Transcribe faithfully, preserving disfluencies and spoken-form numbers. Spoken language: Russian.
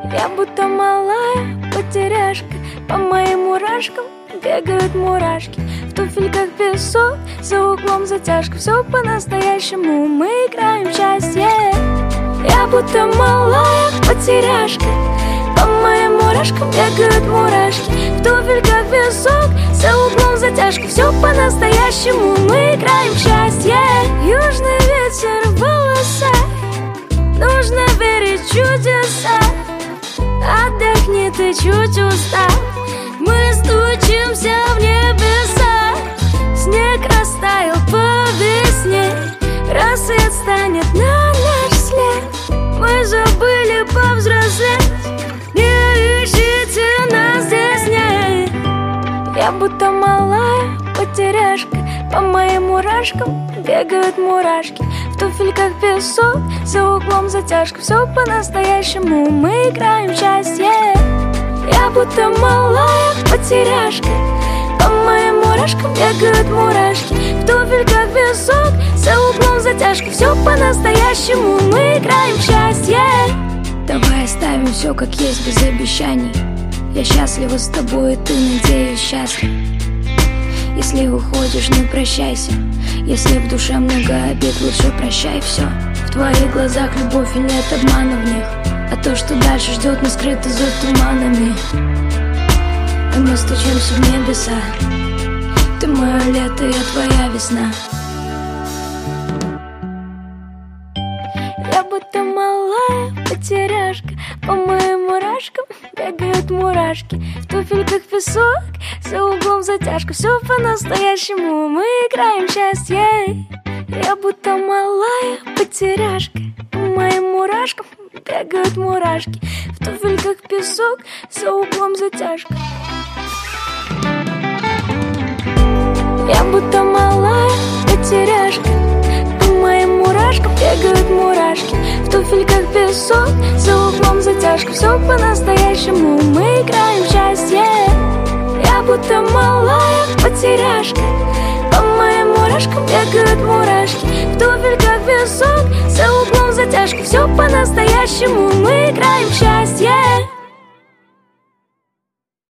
Я будто малая потеряшка, по моим мурашкам бегают мурашки. В туфельках песок, за углом затяжка. Все по-настоящему, мы играем в счастье. Я будто малая потеряшка, по моим мурашкам бегают мурашки. В туфельках песок, за углом затяжка. Все по-настоящему, мы играем в счастье. Южный ветер в волосах, нужно верить в чудеса. Отдохни, ты чуть устал, мы стучимся в небеса. Снег растаял по весне, рассвет станет на наш след. Мы забыли повзрослеть, не ищите нас здесь, нет. Я будто малая потеряшка, по моим мурашкам бегают мурашки. В туфельках песок, за углом затяжка. Все по-настоящему, мы играем в счастье. Я будто малая потеряшка, по моим мурашкам бегают мурашки. В туфельках песок, за углом затяжка. Все по-настоящему, мы играем в счастье. Давай оставим все как есть, без обещаний. Я счастлива с тобой, и ты, надеюсь, счастлив. Если уходишь, не прощайся. Если в душе много обид, лучше прощай все. В твоих глазах любовь и нет обмана в них. А то, что дальше ждет, не скрыто за туманами. И мы стучимся в небеса. Ты мое лето, я твоя весна. Я будто малая потеряшка, по моим мурашкам бегают мурашки. В туфельках песок, за углом затяжка. Все по-настоящему, мы играем в счастье. Я будто малая потеряшка, по моим мурашкам бегают мурашки. В туфельках песок, за углом затяжка. Я будто малая потеряшка, по моим мурашкам бегают мурашки. В туфельках песок, за углом затяжка. Все по-настоящему, мы играем в счастье. Я будто малая потеряшка, по моим мурашкам бегают мурашки. В туфельках песок, за углом затяжка. Все по-настоящему, мы играем в счастье.